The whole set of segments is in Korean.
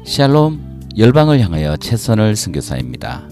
샬롬, 열방을 향하여 최선을 선교사입니다.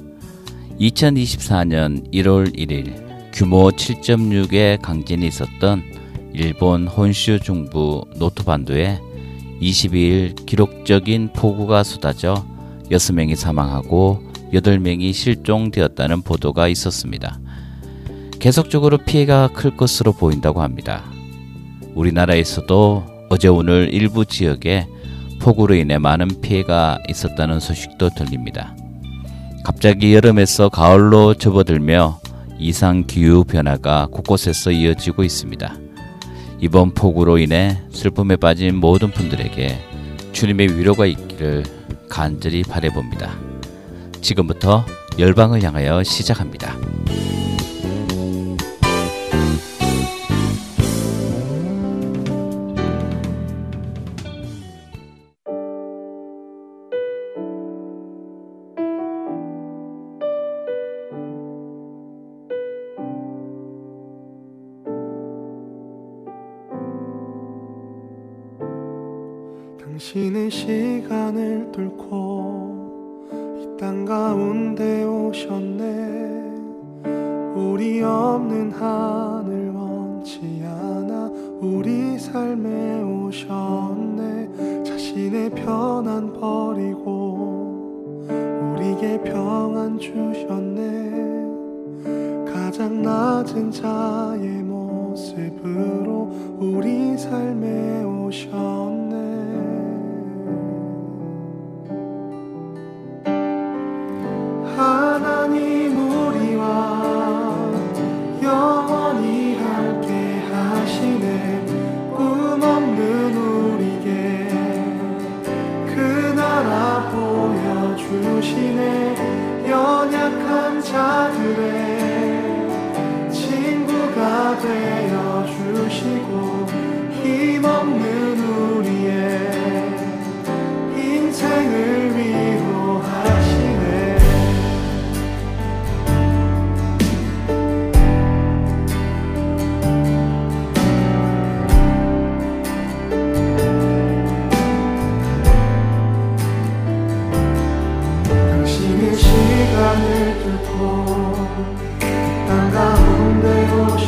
2024년 1월 1일 규모 7.6의 강진이 있었던 일본 혼슈 중부 노토반도에 22일 기록적인 폭우가 쏟아져 6명이 사망하고 8명이 실종되었다는 보도가 있었습니다. 계속적으로 피해가 클 것으로 보인다고 합니다. 우리나라에서도 어제 오늘 일부 지역에 폭우로 인해 많은 피해가 있었다는 소식도 들립니다. 갑자기 여름에서 가을로 접어들며 이상 기후 변화가 곳곳에서 이어지고 있습니다. 이번 폭우로 인해 슬픔에 빠진 모든 분들에게 주님의 위로가 있기를 간절히 바라봅니다. 지금부터 열방을 향하여 시작합니다. 당신의 시간을 뚫고 이 땅 가운데 오셨네. 우리 없는 하늘 원치 않아 우리 삶에 오셨네. 자신의 편안 버리고 우리에게 평안 주셨네. 가장 낮은 자의 모습으로 우리 삶에 오셨네. 하나님 우리와 영원히 함께 하시네. 꿈 없는 우리에게 그 나라 보여주시네. 연약한 자들의 친구가 되어주시고 힘없는 우리의 인생을 위로하시네. 시간을 뚫고 땅 가운데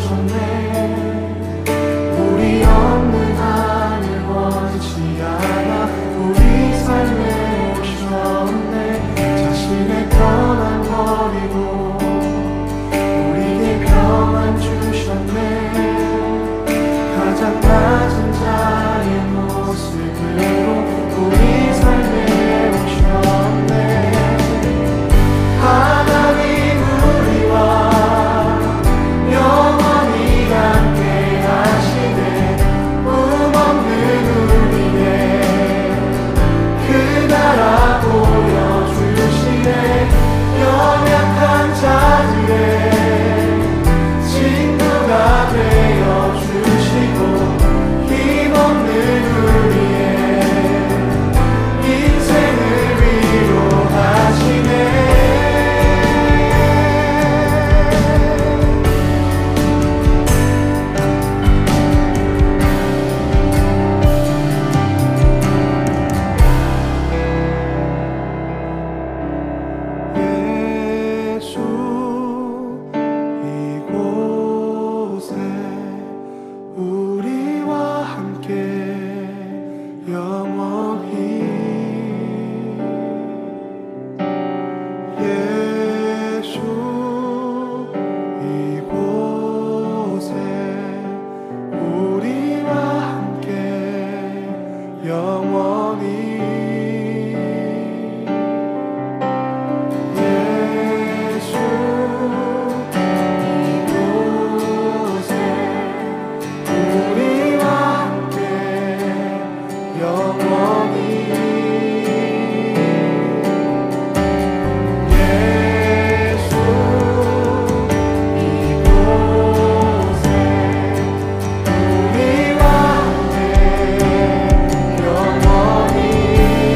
오셨네. 우리 없는 하늘 원치 않아 우리 삶에 오셨네. 자신의 편안 버리고 우리에게 평안 주셨네. 가장 낮은 자의 모습으로 우리 삶에 오셨네. 하나님 우리와 영원히 함께 하시네. 꿈 없는 우리의 그 나라 보여주시네. 연약한 자들의 친구가 되어주시고 힘없는 우리의 인생을 위로하시네. 영원히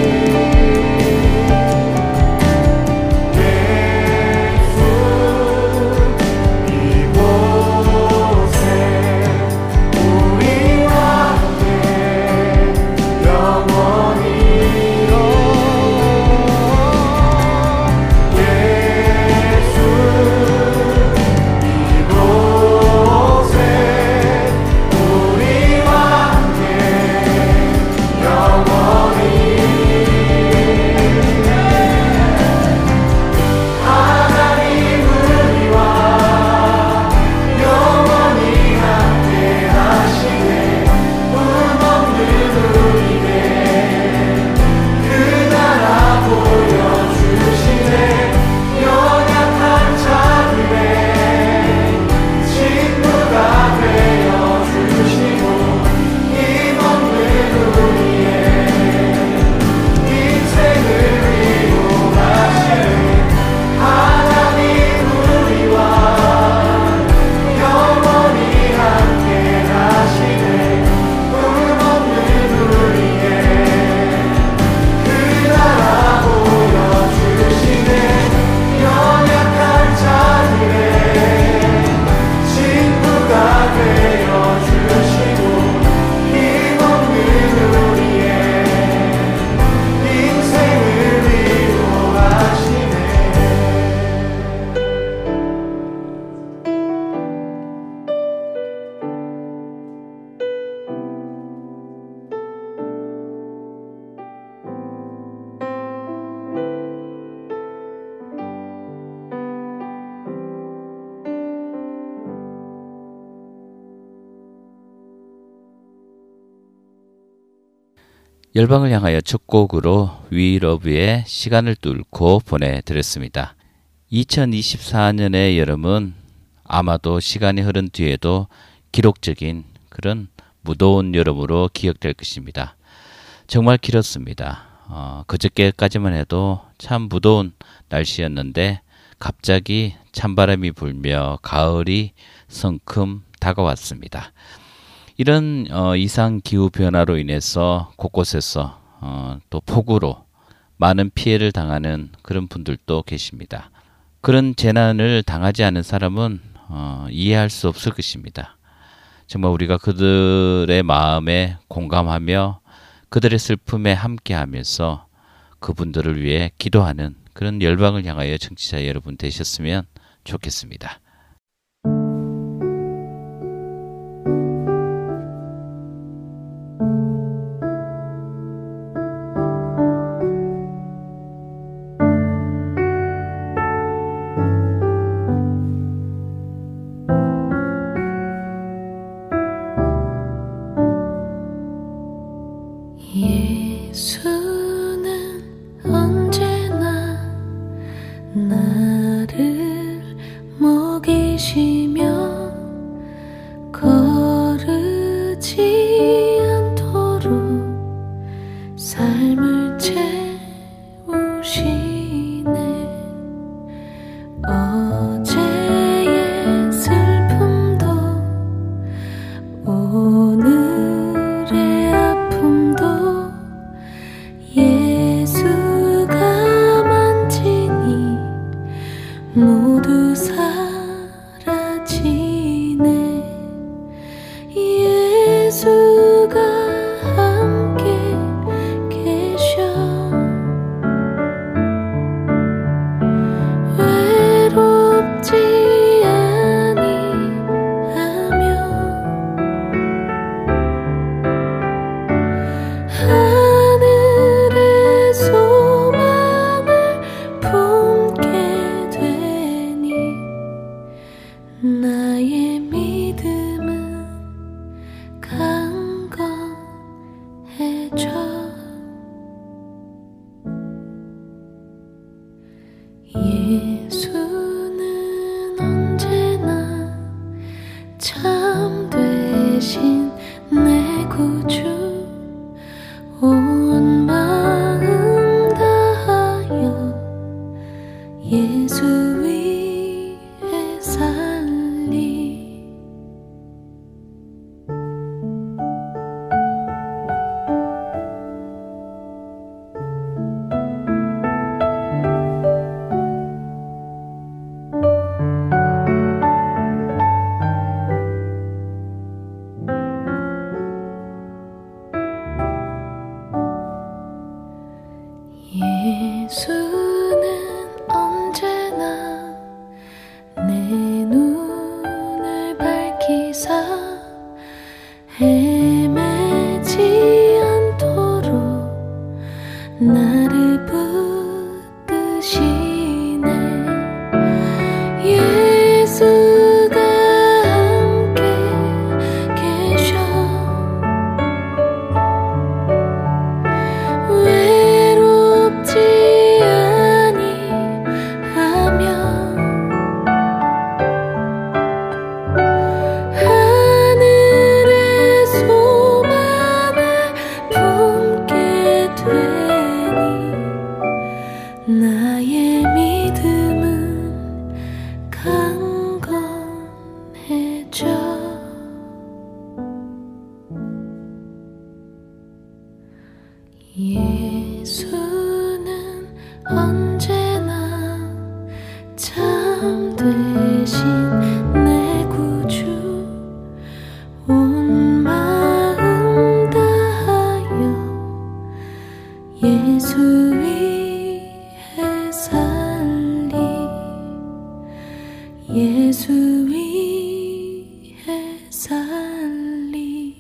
열방을 향하여 첫 곡으로 We Love의 시간을 뚫고 보내드렸습니다. 2024년의 여름은 아마도 시간이 흐른 뒤에도 기록적인 그런 무더운 여름으로 기억될 것입니다. 정말 길었습니다. 그저께까지만 해도 참 무더운 날씨였는데 갑자기 찬바람이 불며 가을이 성큼 다가왔습니다. 이런 이상 기후 변화로 인해서 곳곳에서 또 폭우로 많은 피해를 당하는 그런 분들도 계십니다. 그런 재난을 당하지 않은 사람은 이해할 수 없을 것입니다. 정말 우리가 그들의 마음에 공감하며 그들의 슬픔에 함께하면서 그분들을 위해 기도하는 그런 열방을 향하여 청취자 여러분 되셨으면 좋겠습니다. 예수는 언제나 나를 먹이시며 거르지 않도록 삶을 채우시네. 어제의 슬픔도 오늘의 아픔도 예수가 만지니 모두 사라지네. 예수가 함께 계셔. 외롭지 아니하며 하늘의 소망을 품게 되니 나의 믿음은 강건해져. 예수는 언제나 참 되신 내 구주. 온 마음 다하여 예수 위에 살리. 예수는 언제나 내 눈을 밝히사 헤매지 않도록 나를 붙드시네. 예수가 함께 계셔. 외롭지 아니하며 하늘의 소망을 품게 되니 나의 믿음은 강건해져. 예수는 언제나 참 되신 내 구주. 온 마음 다하여 예수 위에 살리. 예수 위에 살리.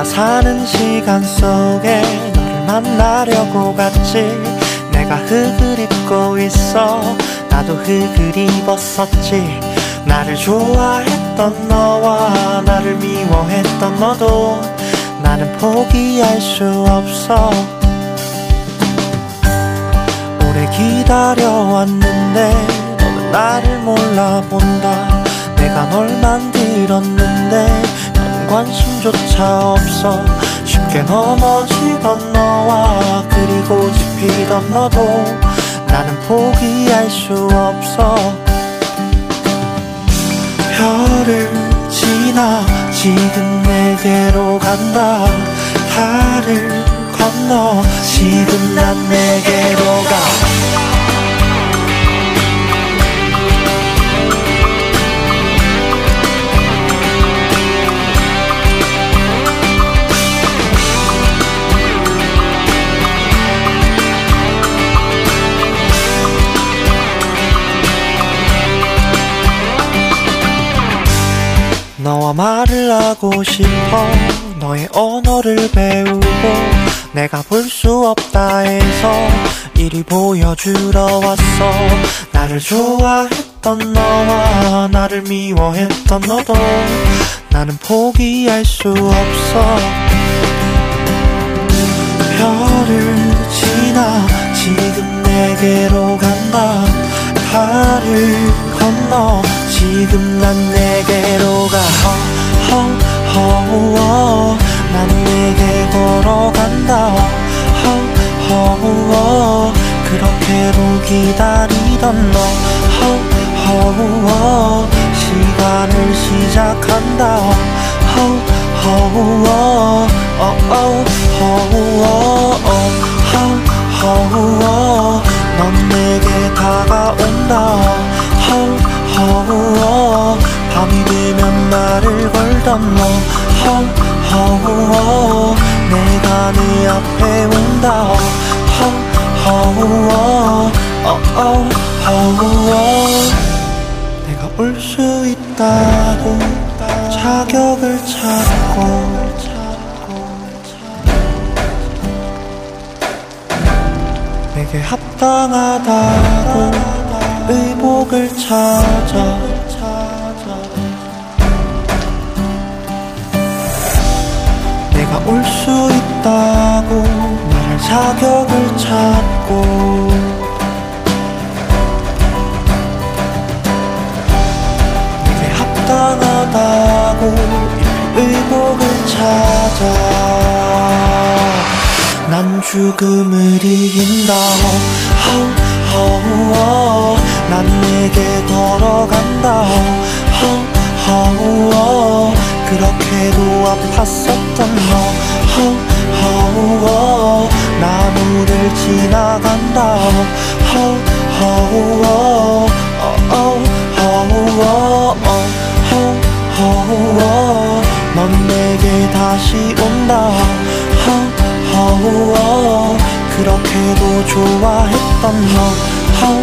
사는 시간 속에 너를 만나려고 갔지. 내가 흙을 입고 있어 나도 흙을 입었었지. 나를 좋아했던 너와 나를 미워했던 너도 나는 포기할 수 없어. 오래 기다려왔는데 너는 나를 몰라본다. 내가 널 만들었는데 넌 관심조차 없어. 쉽게 넘어지던 너와 그리고 지피던 너도 나는 포기할 수 없어. 별을 지나 지금 내게로 간다. 달을 건너 지금 난 내게로 가. 너와 말을 하고 싶어. 너의 언어를 배우고 내가 볼 수 없다 해서 이리 보여주러 왔어. 나를 좋아했던 너와 나를 미워했던 너도 나는 포기할 수 없어. 별을 지나 지금 내게로 간다. 달을 건너 지금 난 내게로 가. 난 내게 걸어간다. 그렇게도 기다리던 너. 시간을 시작한다. 넌 내게 다가온다. 밤이 되면 나를 걸던 너. 내가 네 앞에 온다. 내가 올 수 있다고 자격을 찾고 내게 합당하다고 의복을 찾아. 내가 올 수 있다고 말할 자격을 찾고 내게 합당하다고 의복을 찾아. 난 죽음을 이긴다. 난 내게 걸어간다. 그렇게도 아팠었던 너. 나무를 지나간다. 넌 내게 다시 온다. 그렇게도 좋아했던 너.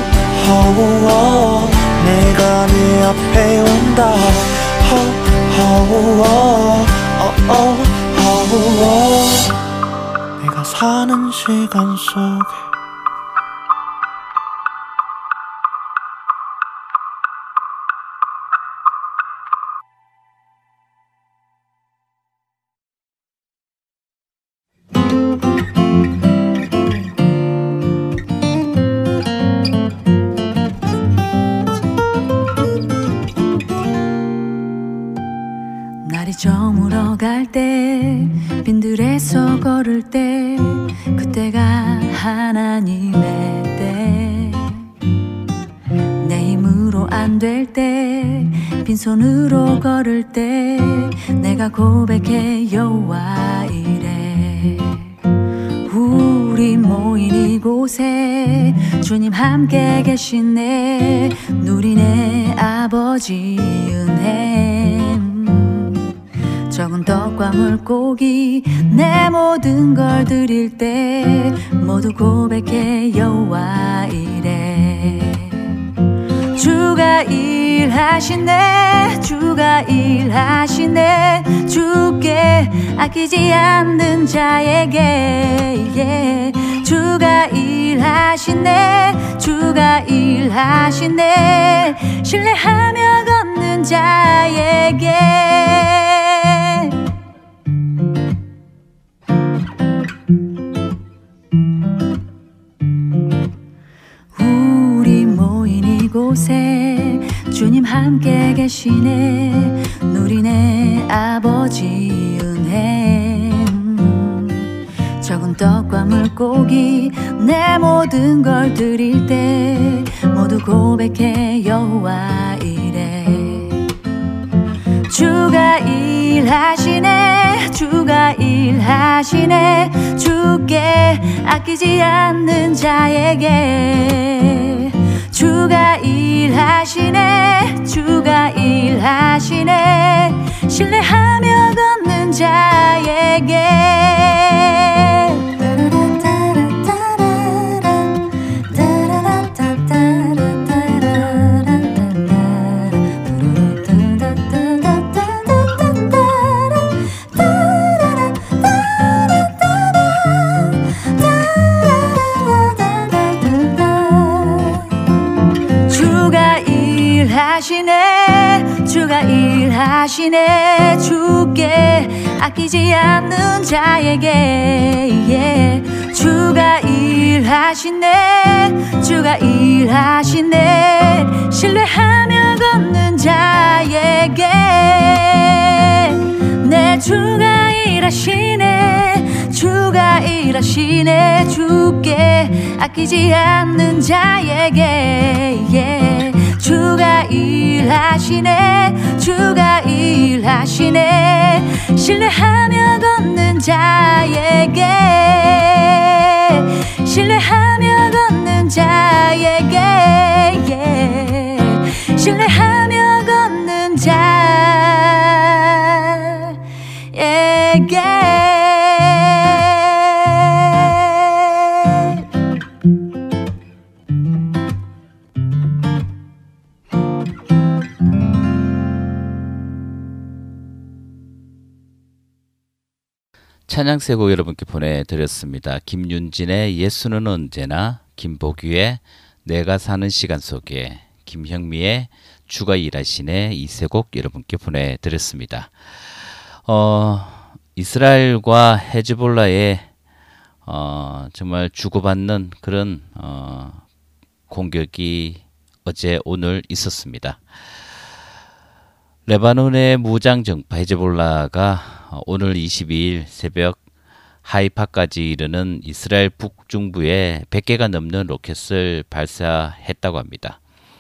내가 네 앞에 온다. 내가 사는 시간 속에 저물어갈 때 빈들에서 걸을 때 그때가 하나님의 때. 내 힘으로 안 될 때 빈손으로 걸을 때 내가 고백해 여호와 이래. 우리 모인 이곳에 주님 함께 계시네. 누리네 아버지 은혜. 적은 떡과 물고기 내 모든 걸 드릴 때 모두 고백해 여호와 이래. 주가 일하시네. 일하시네 주가 일하시네 주께 아끼지 않는 자에게 주가 일하시네 주가 일하시네 신뢰하며 걷는 자에게 우리 모인 이곳에 주님 함께 계시네 누리네 아버지 은혜 적은 떡과 물고기 내 모든 걸 드릴 때 모두 고백해 여호와 이래 주가 일하시네 주가 일하시네 주께 아끼지 않는 자에게 주가 일하시네 주가 일하시네 신뢰하며 걷는 자에게 주가 일하시네 주께 아끼지 않는 자에게 주가 일하시네 주가 일하시네 신뢰하며 걷는 자에게 내 주가 일하시네 주가 일하시네 주께 아끼지 않는 자에게 주가 일하시네 주가 일하시네 신뢰하며 걷는 자에게 신뢰하며 걷는 자에게 신뢰하며 걷는 자에게 찬양 세 곡 여러분께 보내드렸습니다. 김윤진의 예수는 언제나, 김복규의 내가 사는 시간 속에, 김형미의 주가 일하시네 이 세 곡 여러분께 보내드렸습니다. 이스라엘과 헤즈볼라의 정말 주고받는 그런 공격이 어제 오늘 있었습니다. 레바논의 무장 정파 헤즈볼라가 오늘 22일 새벽 하이파까지 이르는 이스라엘 북중부에 100개가 넘는 로켓을 발사했다고 합니다.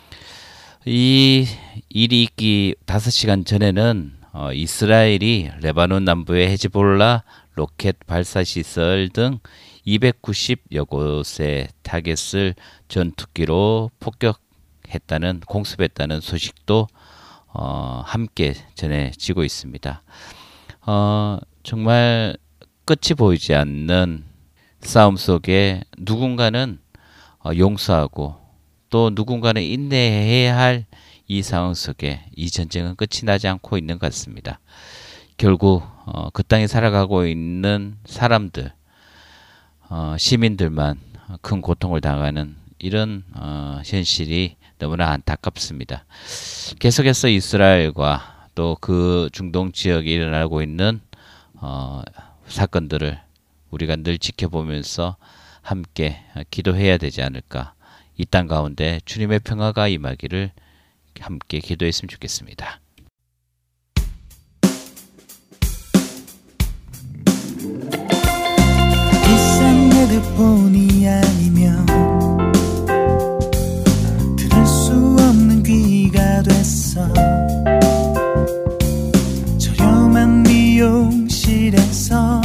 이 일이 있기 5시간 전에는 이스라엘이 레바논 남부의 헤즈볼라 로켓 발사 시설 등 290여 곳의 타겟을 전투기로 폭격했다는 공습했다는 소식도 함께 전해지고 있습니다. 정말 끝이 보이지 않는 싸움 속에 누군가는 용서하고 또 누군가는 인내해야 할 이 상황 속에 이 전쟁은 끝이 나지 않고 있는 것 같습니다. 결국 그 땅에 살아가고 있는 사람들, 시민들만 큰 고통을 당하는 이런 현실이 너무나 안타깝습니다. 계속해서 이스라엘과 또 그 중동 지역에 일어나고 있는 사건들을 우리가 늘 지켜보면서 함께 기도해야 되지 않을까. 이 땅 가운데 주님의 평화가 임하기를 함께 기도했으면 좋겠습니다. 비싼 헤드폰이 아니면 들을 수 없는 귀가 됐어. 저렴한 미용실에서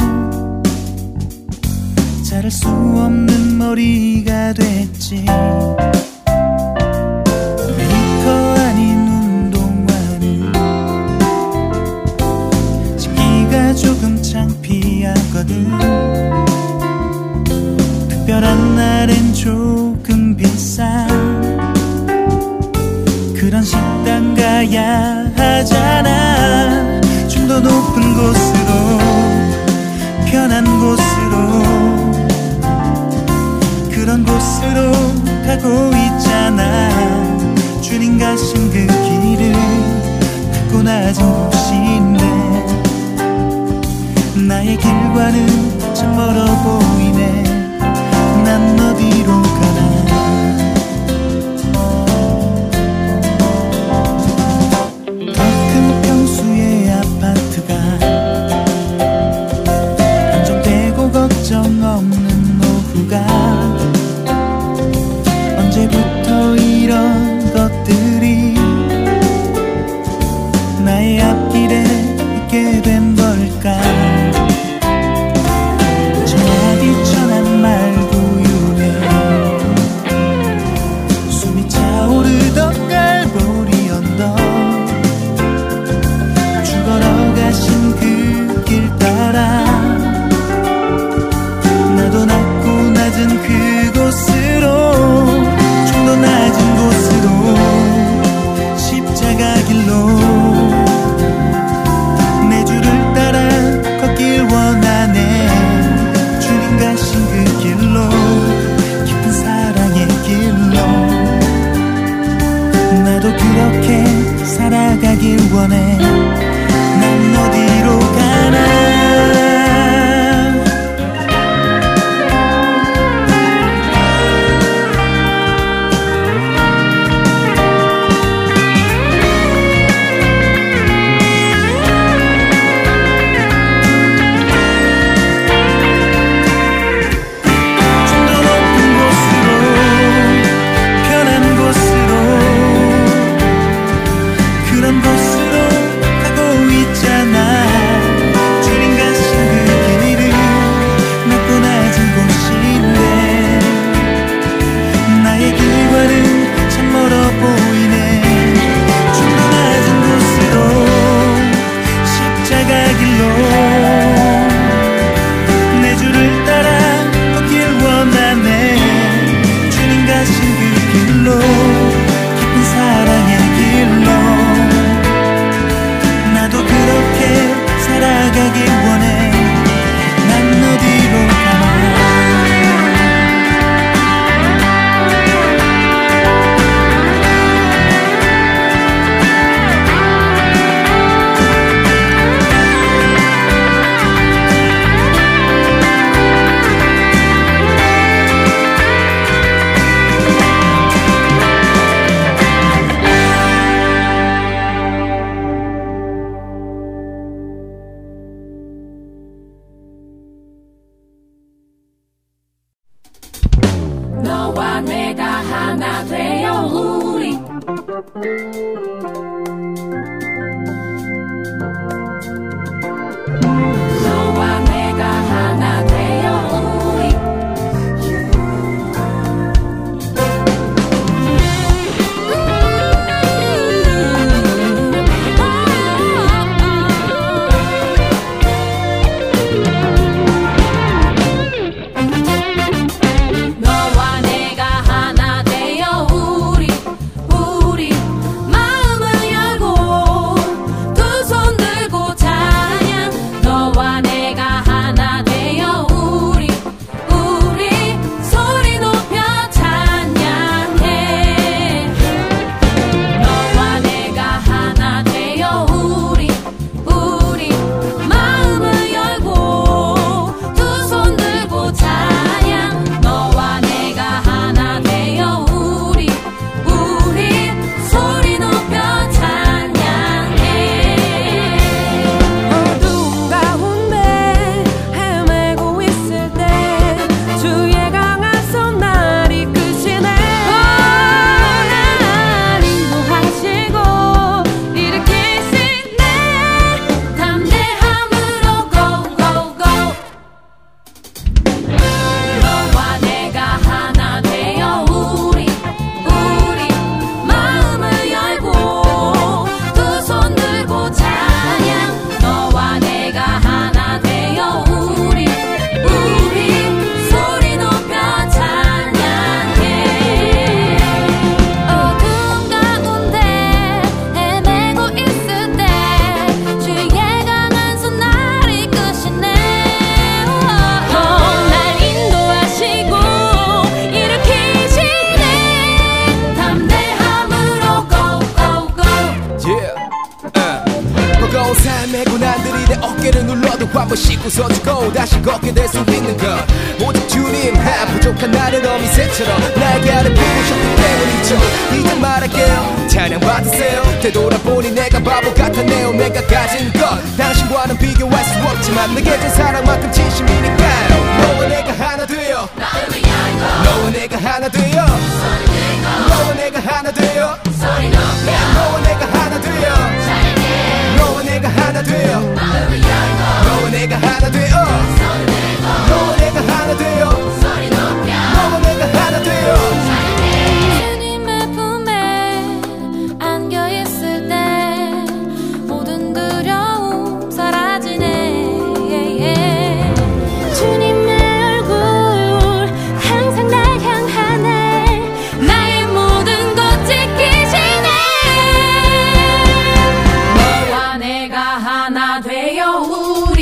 자를 수 없는 머리가 됐지. 메이커 아닌 운동화는 신기가 조금 창피하거든. 특별한 날엔 조금 비싼 그 그런 식당 가야 하잖아. 좀 더 높은 곳으로, 편한 곳으로, 그런 곳으로 가고 있잖아. 주님 가신 그 길을 닫고 낮은 곳인데 나의 길과는 참 멀어 보이네. 난 어디로 가나. 더 큰 평수의 아파트가 안정되고 걱정 없는 오후가 언제부터 이런 것들이 나의 앞길에 있게 된 걸까. 저 비천한 말구유에 숨이 차오르던 갈보리 언덕, 걸어가신 그 길 따라 나도 낮고 낮은 그곳으로, 좀 더 낮은 곳으로, 십자가 길로 내 줄을 따라 걷길 원하네. 주님 가신 그 길로, 깊은 사랑의 길로 나도 그렇게 살아가길 원해. 난 어디로 가나. 좀 더 높은 곳으로, 편한 곳으로, 그런 곳으로 가고 있잖아. 주님 가신 그 길을 낮고 낮은 곳인데 나의 길과는 참 멀어 보이네. 좀 더 낮은 곳으로, 십자가 길로 내 줄을 따라 걷길 원하네. 주님 가신 그 길로, 깊은 사랑의 길로 나도 그렇게 살아가길 원해. 난 어디로 가나. 너와 내가 하나 되어 우리 너와 내가 하나 되어 우리 너와 내가 하나 되어 우리 마음을 한번 씻고 서주고 다시 걷게 될 수 있는 것 오직 주님 부족한 나를 어미 새처럼 날개 아래 부으셨기 때문이죠. 이제 말할게요 찬양 받으세요. 되돌아보니 내가 바보 같았네요. 내가 가진 것 당신과는 비교할 수 없지만 내게 준 사랑만큼 진심이니까요. 너와 내가 하나 되어 너와 내가 하나 되어 너와 내가 하나 되어 너와 내가 하나 되어 너와 내가 하나 되어 너와 내가 하나 되어 너와 내가 하나 되어 너와 내가 하나 되어 주님의 품에 안겨있을 때 모든 두려움 사라지네. 주님의 얼굴 항상 날 향하네. 나의 모든 것 지키시네. 너와 내가 하나 되어 우리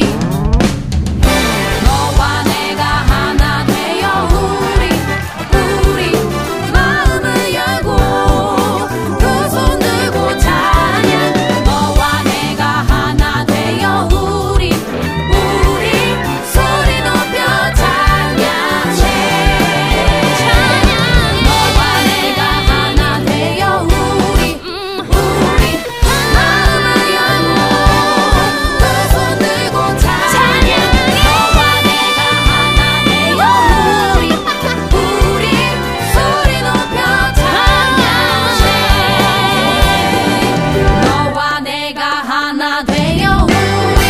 너와 내가 하나 되어 우리 마음을 열고 두 손 들고 찬양. 너와 내가 하나 되어 우리 소리 높여 찬양해. 너와 내가 하나 되어 우리 마음을 열고 두 손 들고 찬양. 너와 내가 하나 되어 우리 소리 높여 찬양해. 너와 내가 하나 되어 우리.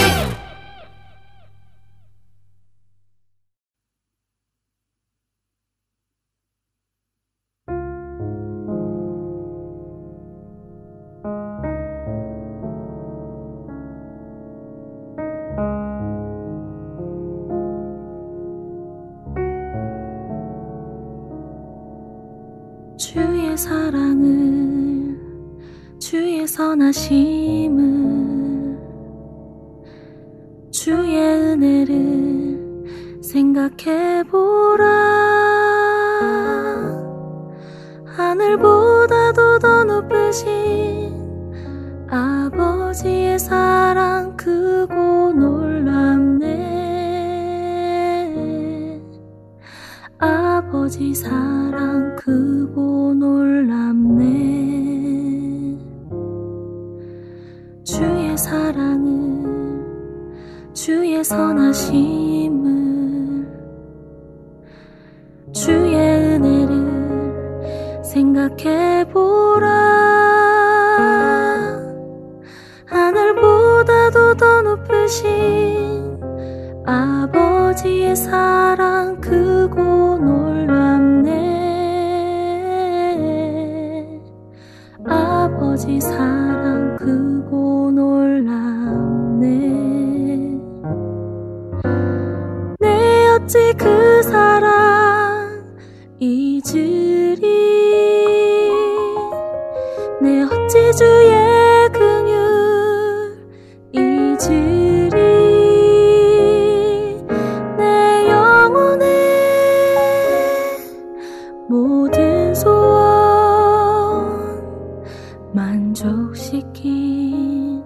주의 사랑을 주의 선하심을 주의 은혜를 생각해보라. 하늘보다도 더 높으신 아버지의 사랑 크고 놀랍네. 아버지 사랑 크고 놀랍네. 주의 사랑을 주의 선하심을 주의 은혜를 생각해보라. 하늘보다도 더 높으신 아버지의 사랑 크고 놀랍네. 아버지 사랑 크고 놀랍네. 내 어찌 그 사랑 잊으리. 내 어찌 주의 긍휼 잊으리. 내 영혼의 모든 소원 만족시킨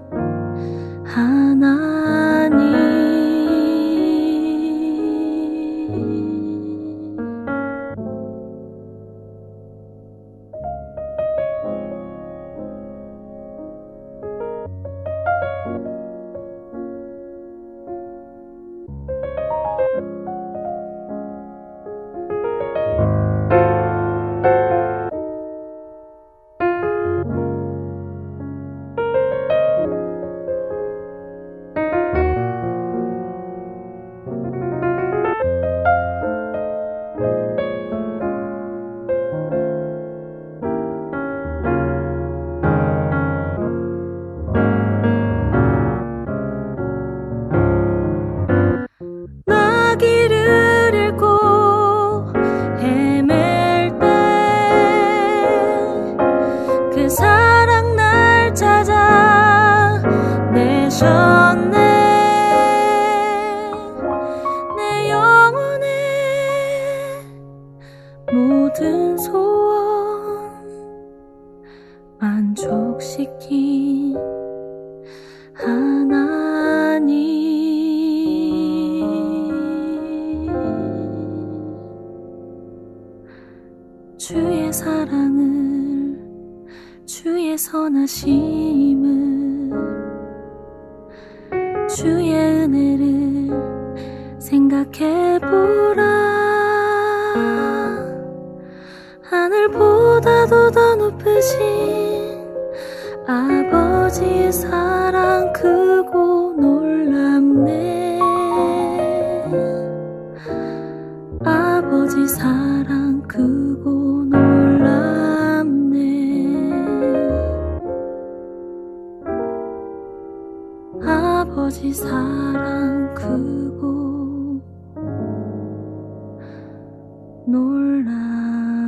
하나님. 나 길을 잃고 헤맬 때 그 사랑 날 찾아 내셨네. 내 영혼의 모든 소원 만족시킨 하나님. 주의 사랑을 주의 선하심을 주의 은혜를 생각해보라. 하늘보다도 더 높으신 아버지의 사랑 크고 놀랍네. 아버지 사랑 크고 놀랍네. 아버지 사랑 크고 놀랍네.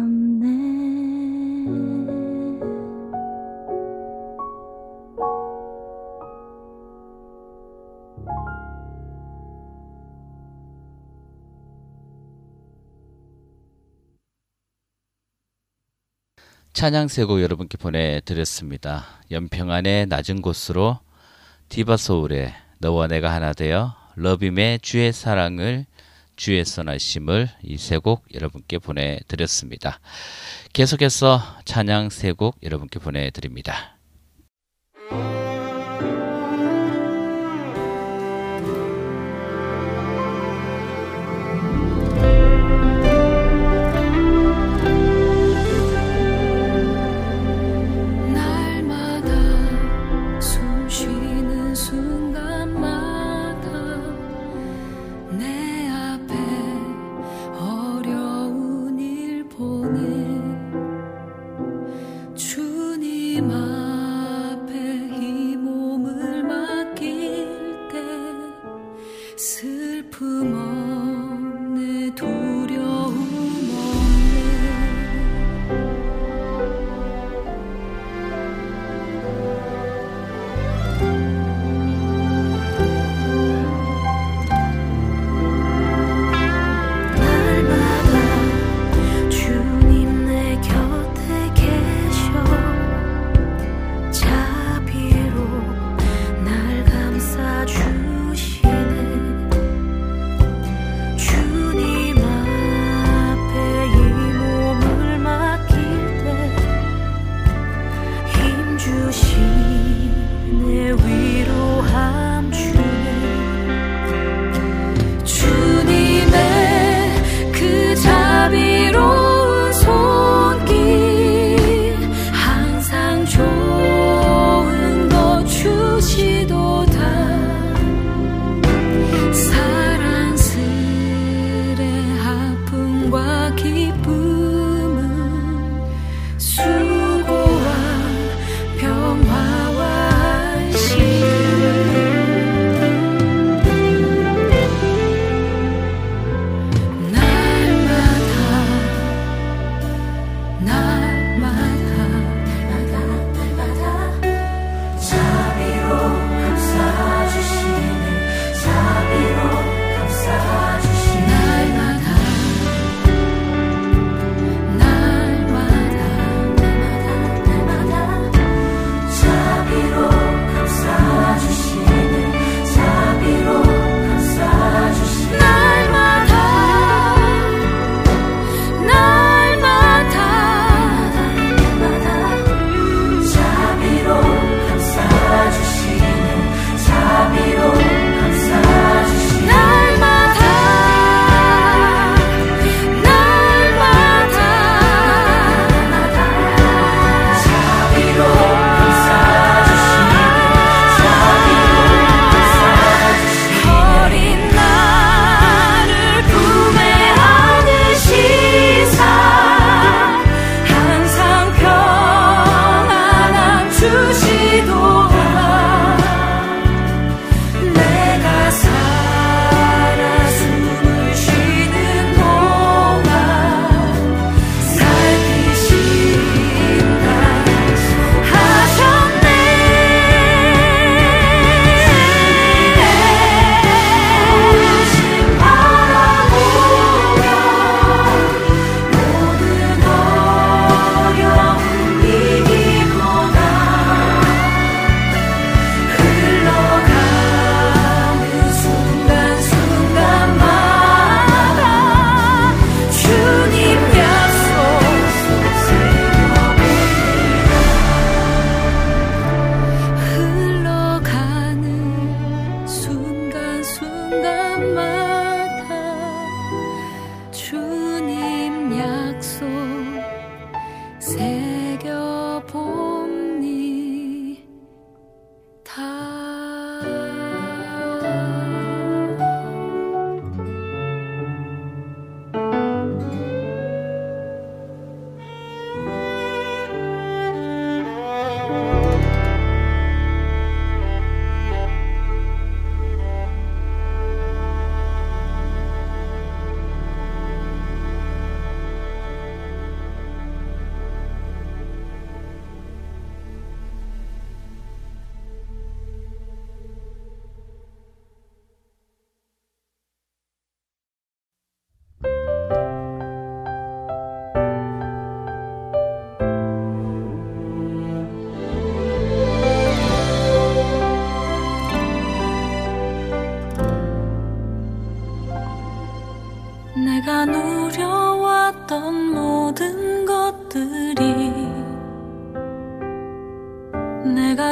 찬양 세 곡 여러분께 보내드렸습니다. 연평안의 낮은 곳으로 디바소울의 너와 내가 하나 되어, 러빔의 주의 사랑을 주의 선하심을, 이 세 곡 여러분께 보내드렸습니다. 계속해서 찬양 세 곡 여러분께 보내드립니다.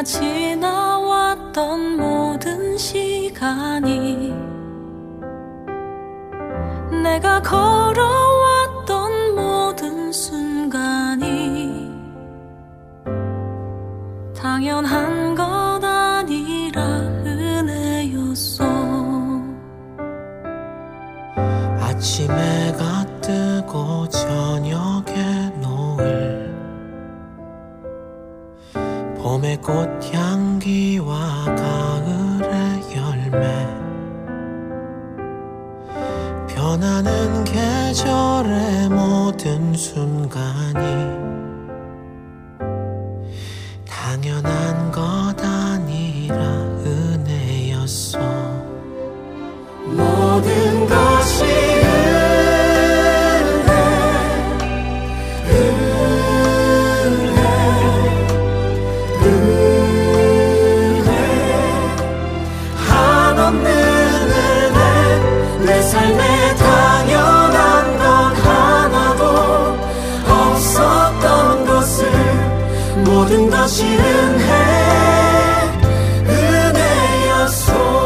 내가 지나왔던 모든 시간이 내가 걸어왔던 모든 순간이 당연한 것 아니라 은혜였어. 아침 해가 뜨고 저녁에 노을, 봄의 꽃향기와 가을의 열매, 변하는 계절의 모든 순간이 당연한 것 아니라 은혜였어. 모든 것이 한없는 은혜, 내 삶에 당연한 건 하나도 없었던 것을 모든 것이 은혜였소.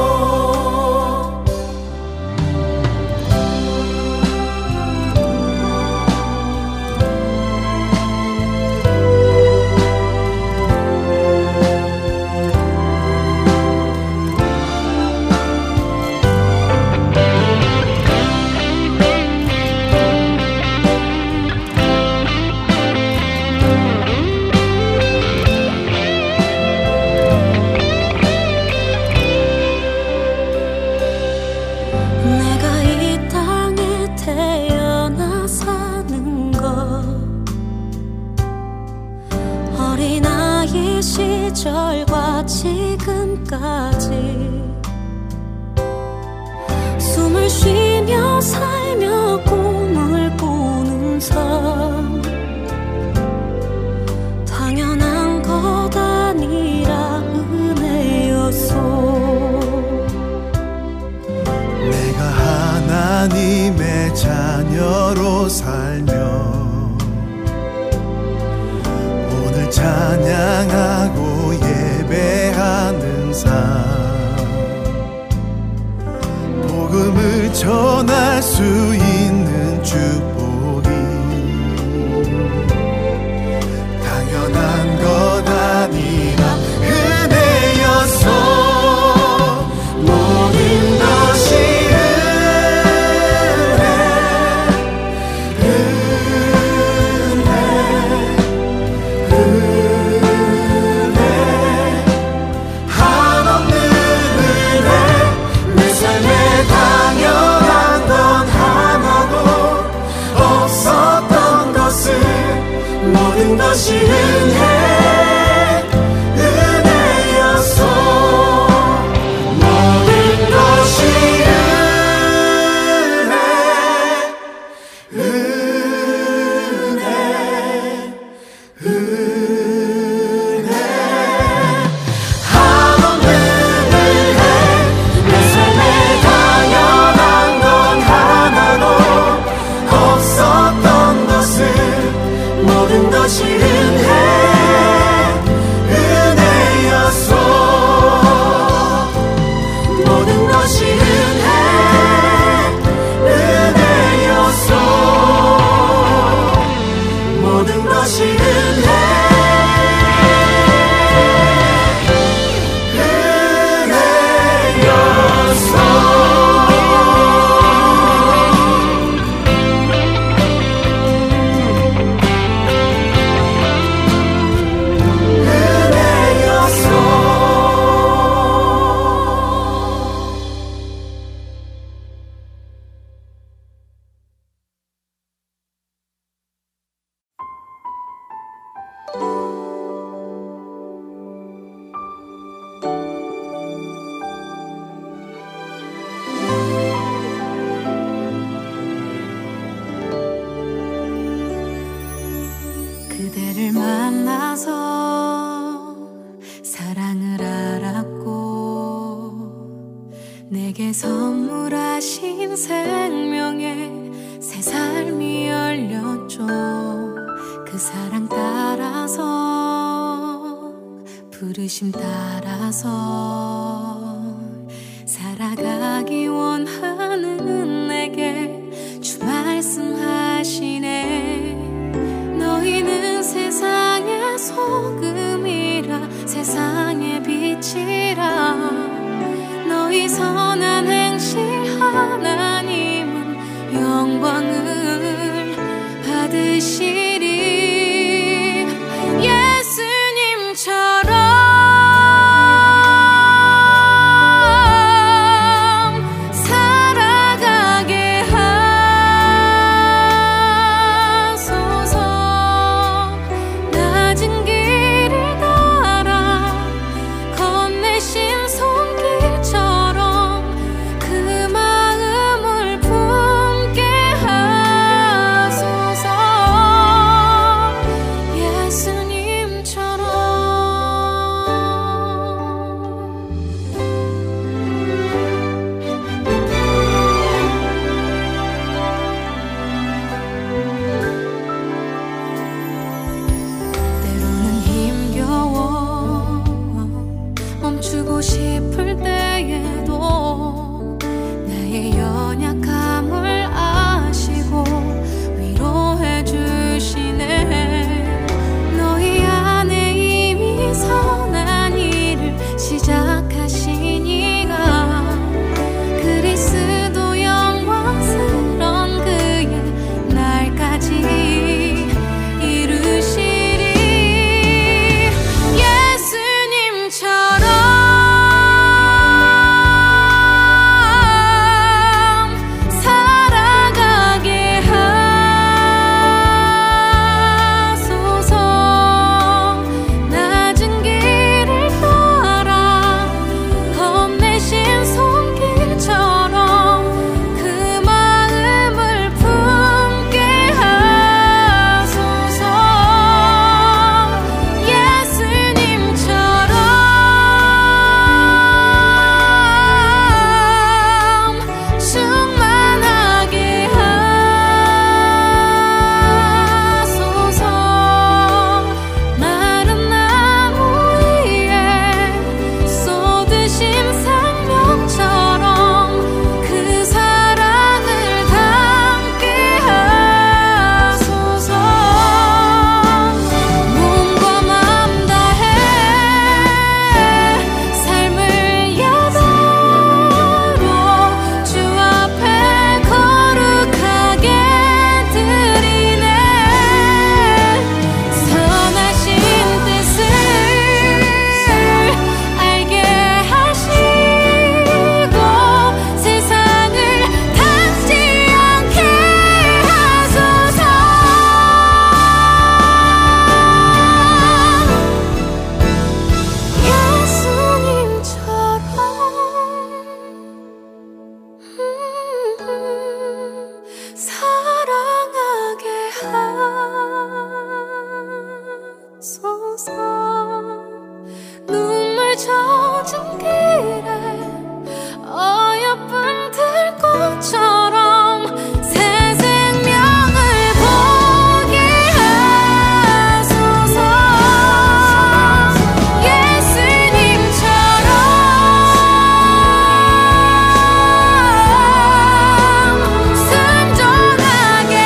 내가 이 땅에 태어나 사는 것, 어린아이 시절과 지금까지 숨을 쉬며 살며 꿈을 꾸는 삶, 당연한 것 아니라 은혜였소. 내가 하나님의 자녀로 살며 오늘 찬양하고 예배하는 삶, 복음을 전할 수 있는 축복이 당연한 것 아니라 은혜였소. 모든 것이 한없는 은혜, 내 삶에 당연한 건 하나도 없었던 것을 모든 것이 은혜였소. 모든 것이 한없는 은혜, 내 삶에 당연한 건 하나도 없었던 것을 모든 것이 은혜였소. 모든 것이 은혜였소. 모든 것이 그대를 만나서 사랑을 알았고 내게 선물하신 생명의 새 삶이 열렸죠. 그 사랑 따라서 부르심 따라서 살아가기 원하는 내게 주 말씀하시네. 너희는 세상의 소금이라 세상의 빛이라. 너희 선한 행실 하나님은 영광을 받으시리. 예수님처럼 살아가게 하소서. 낮은 길을 따라 건네신 손길처럼 그 마음을 품게 하소서. 예수님처럼. 때로는 힘겨워 멈추고 싶을 때에도 나의 연약함을 아시고 위로해 주시네. 너희 안에 이미 선한 일을 시작하시니가 그리스도 영광스런 그의 날까지 이루시리. 예수님처럼 살아가게 하소서. 낮은 길을 따라 건네신 손길처럼 그 마음을 품게 하소서. 예수님처럼 충만하게 하소서. 마른 나무 위에 쏟으신 생명처럼 그 사랑을 담게 하소서. 몸과 마음 다해 삶을 예배로 주 앞에 거룩하게 드리네. 선하신 뜻을 알게 하시고 세상을 닫지 않게 하소서. 예수님처럼 사랑하게 하소서. 눈물 젖은 길에 어여쁜 들꽃처럼 새 생명을 보게 하소서. 예수님처럼 순종하게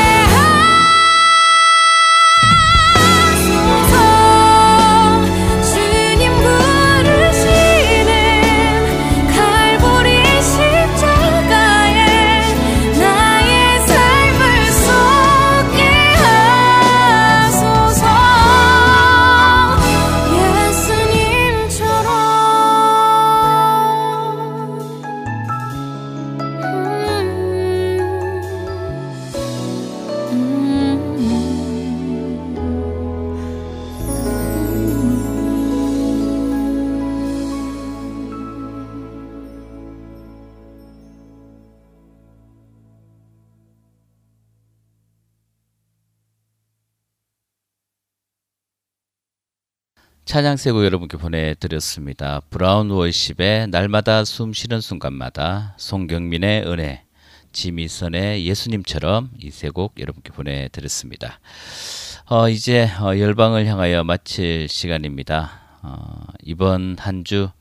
하소서. 주님 부르시는 칼보리 십자가에 나의 삶을 쏟게 하소서. 찬양세고 여러분께 보내드렸습니다. 브라운 월십의 날마다 숨쉬는 순간마다, 송경민의 은혜, 지미선의 예수님처럼 이 세 곡 여러분께 보내드렸습니다. 이제 열방을 향하여 마칠 시간입니다. 이번 한 주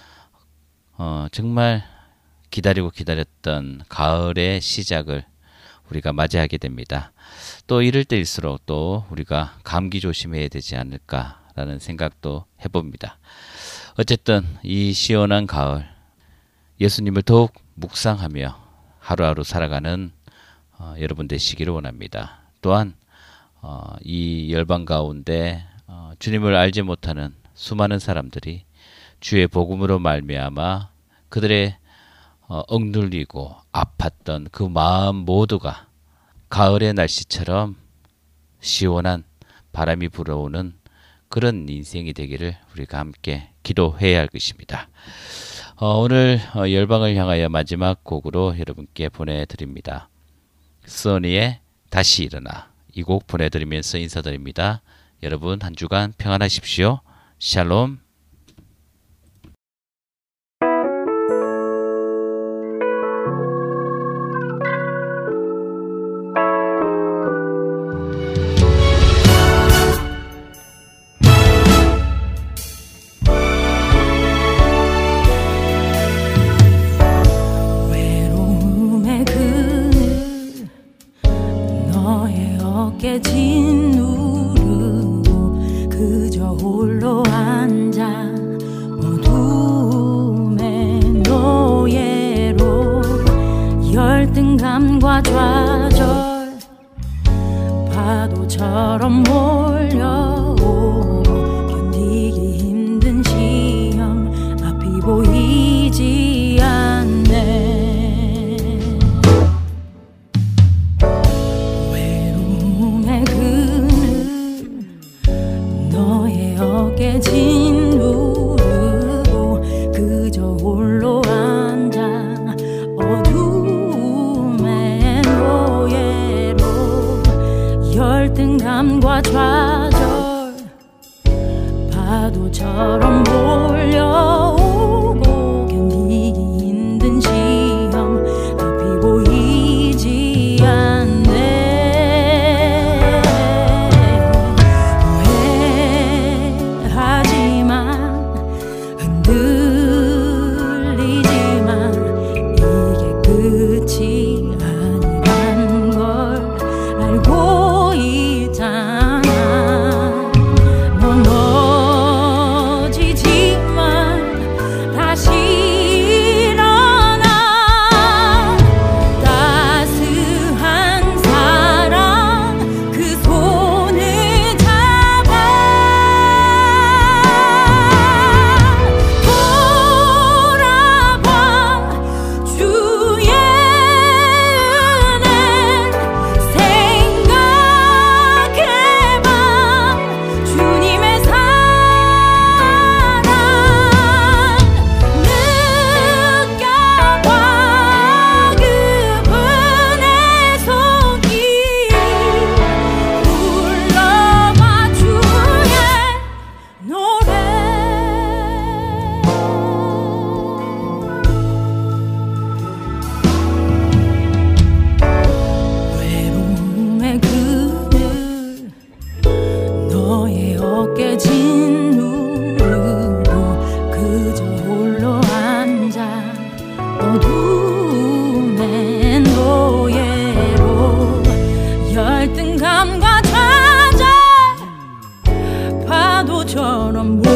정말 기다리고 기다렸던 가을의 시작을 우리가 맞이하게 됩니다. 또 이럴 때일수록 또 우리가 감기 조심해야 되지 않을까라는 생각도 해봅니다. 어쨌든 이 시원한 가을 예수님을 더욱 묵상하며 하루하루 살아가는 여러분 되시기를 원합니다. 또한 이 열방 가운데 주님을 알지 못하는 수많은 사람들이 주의 복음으로 말미암아 그들의 억눌리고 아팠던 그 마음 모두가 가을의 날씨처럼 시원한 바람이 불어오는 그런 인생이 되기를 우리가 함께 기도해야 할 것입니다. 오늘 열방을 향하여 마지막 곡으로 여러분께 보내드립니다. 써니의 다시 일어나, 이 곡 보내드리면서 인사드립니다. 여러분 한 주간 평안하십시오. 샬롬. 외로움의 그늘 너의 어깨 짓누르고 그저 홀로 앉아 어둠의 노예로 열등감과 좌절 파도처럼 몰려오고 견디기 힘든 시험 앞이 보이지 않네. 외로움의 그늘 너의 어깨 짓누르고 그저 홀로 앉아 어둠의 노예로 열등감과 좌절 파도처럼 몰려오고 견디기 힘든 시험 앞이 보이지 않네. 후회하지만 흔들리지만 이게 끝이 아니란 걸 알고 있잖아. 넌 넘어지지만 다시 일어나. 따스한 사랑 그 손을 잡아 돌아봐. 주의 은혜 생각해봐. 주님의 사랑 느껴봐. 그분의 손길 불러봐. 주의 노래. 외로움의 그늘 너의 어깨 짓누르고 그저 홀로 앉아 어둠의 노예로 열등감과 좌절 파도처럼